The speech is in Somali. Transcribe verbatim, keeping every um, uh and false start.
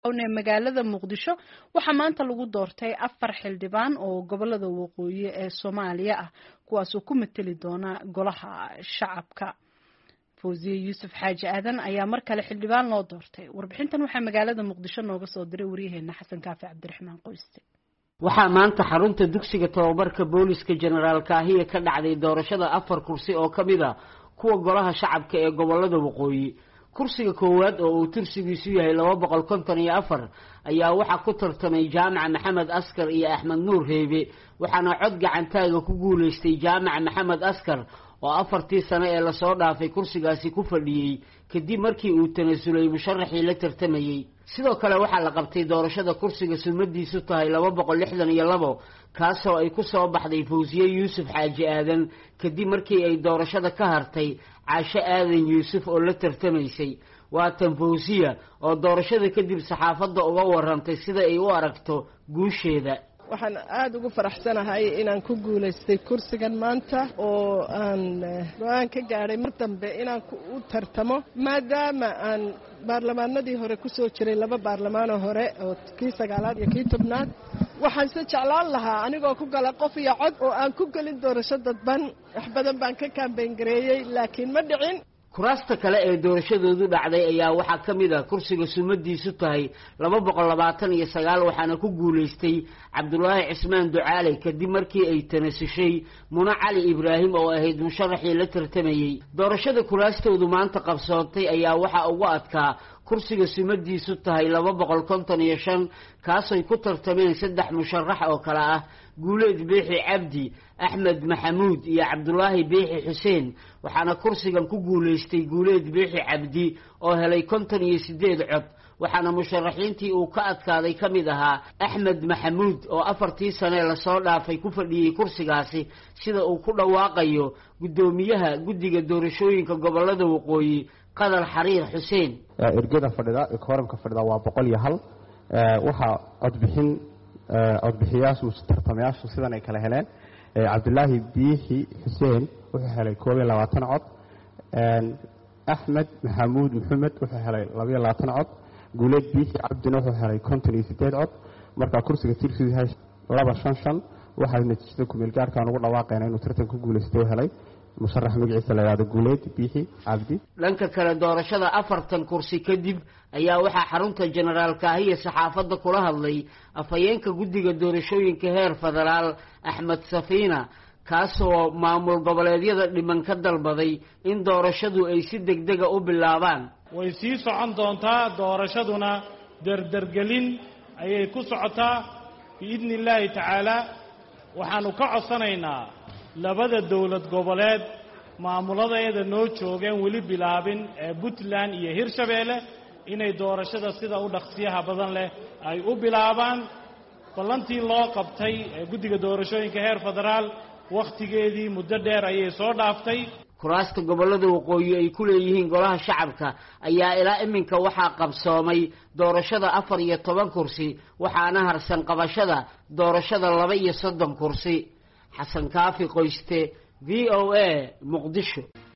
magaalada Muqdisho waxaa maanta lagu doortay afar xildhibaan oo gobolada waqooyi ee Soomaaliya ah kuwaas oo ku matali doona golaha shacabka. Fawziye Yuusuf Xaaji Aadan ayaa mar kale xildhibaan loo doortay. Warbixintan waxaa magaalada Muqdisho nooga soo diray wariyaheena Xasan Kaafi Cabdiraxmaan Qoyste. waxaa maanta xarunta dugsiga tababarka booliska General Kaahiye ka dhacday doorashada afar kursi oo kamid ah kuwa golaha shacabka ee gobolada waqooyi. kursiga koowaad oo uu tirsigiisu yahay laba boqol konton iyo afar ayaa waxaa ku tartamay Jaamac Maxamed Askar iyo Axmed Nuur Heebe, waxaana cod gacantaaga ku guuleystay Jaamac Maxamed Askar oo afartii sano ee la soo dhaafay kursigaasi ku fadhiyay kadib markii uu tanasulay musharaxii la tartamayay. sidoo kale waxaa la qabtay doorashada kursiga sumadiisu tahay laba boqol lixdan iyo labo kaasoo ay ku soo baxday Fawziye Yuusuf Xaaji Aadan kadib markii ay doorashada ka hartay Caasho Aadan Yuusuf oo la tartamaysay. waa tan Fawziye oo doorashada kadib saxaafadda uga warantay sida ay u aragto guusheeda. waxaan aad ugu faraxsanahay inaan ku guuleystay kursigan maanta oo aan go'aan ka gaaray mar dambe inaan u tartamo maadaama aan baarlamaanadii hore ku soo jiray laba baarlamaano hore oo kii sagaalaad iyo kii tobnaad. waxaan se jeclaan lahaa anigoo ku gala qof iyo cod oo aan ku gelin doorasho dadban. wax badan baan ka kaambeyn gareeyey laakiin ma dhicin. kuraasta kale ee doorashadoodu dhacday ayaa waxaa ka mid ah kursiga sumadiisu tahay laba boqol labaatan iyo sagaal waxaana ku guuleystay Cabdullaahi Cismaan Ducaale kadib markii ay tanasushay Muna Cali Ibraahim oo ahayd musharaxii la tartamayay. doorashada kuraastoodu maanta qabsoontay ayaa waxaa ugu adkaa kursiga sumadiisu tahay laba boqol konton iyo shan kaasoo ku tartameen saddex musharax oo kala ah Guuleed Biixi Cabdi, Axmed Maxamuud iyo Cabdullaahi Biixi Xuseen, waxaana kursigan ku guuleystay Guuleed Biixi Cabdi oo helay konton iyo sideed cod. waxaana musharaxiintii uu ka adkaaday kamid ahaa Axmed Maxamuud oo afartii sano la soo dhaafay ku fadhiyay kursigaasi sida uu ku dhawaaqayo gudoomiyaha guddiga doorashooyinka gobolada waqooyi Qadar Xariir Xuseen. ergada fadhida kooramka fadhida waa boqol iyo hal. waxa cod bixin cod bixiyaashu tartamayaashu sidan ay kala heleen. Cabdullaahi Biixi Xuseen wuxuu helay koob iyo labaatan cod. Axmed Maxamuud Maxamed wuxuu helay laba iyo labaatan cod. Guuleed Biixi Cabdina wuxuu helay konton iyo sideed cod. marka kursiga tirsigiisu yahay laba shan shan waxaa natiijada ku meel gaarka ugu dhawaaqeen inuu tartan ku guuleysto helay musharax magaciisa la yiraahdo Guuleed Biixi Cabdi. dhanka kale doorashada afartan kursi kadib ayaa waxaa xarunta General Kaahiye saxaafadda kula hadlay afhayeenka guddiga doorashooyinka heer federaal Axmed Safiina kaasoo maamul goboleedyada dhiman ka dalbaday in doorashadu ay si degdeg ah u bilaabaan. way sii socon doontaa doorashaduna dardargelin ayay ku socotaa biidni illaahi tacaala. waxaanu ka codsanaynaa labada dowlad goboleed maamuladeeda noo joogeen weli bilaabin ee Puntland iyo Hirshabeelle inay doorashada sida u dhaqsiyaha badan leh ay u bilaabaan. ballantii loo qabtay ee guddiga doorashooyinka heer federaal waqtigeedii muddo dheer ayay soo dhaaftay. kuraasta gobolada waqooyi ay ku leeyihiin golaha shacabka ayaa ilaa iminka waxaa qabsoomay doorashada afar iyo toban kursi waxaana harsan qabashada doorashada laba iyo soddon kursi. Xasan Kaafi Qoyste, V O A, Muqdisho.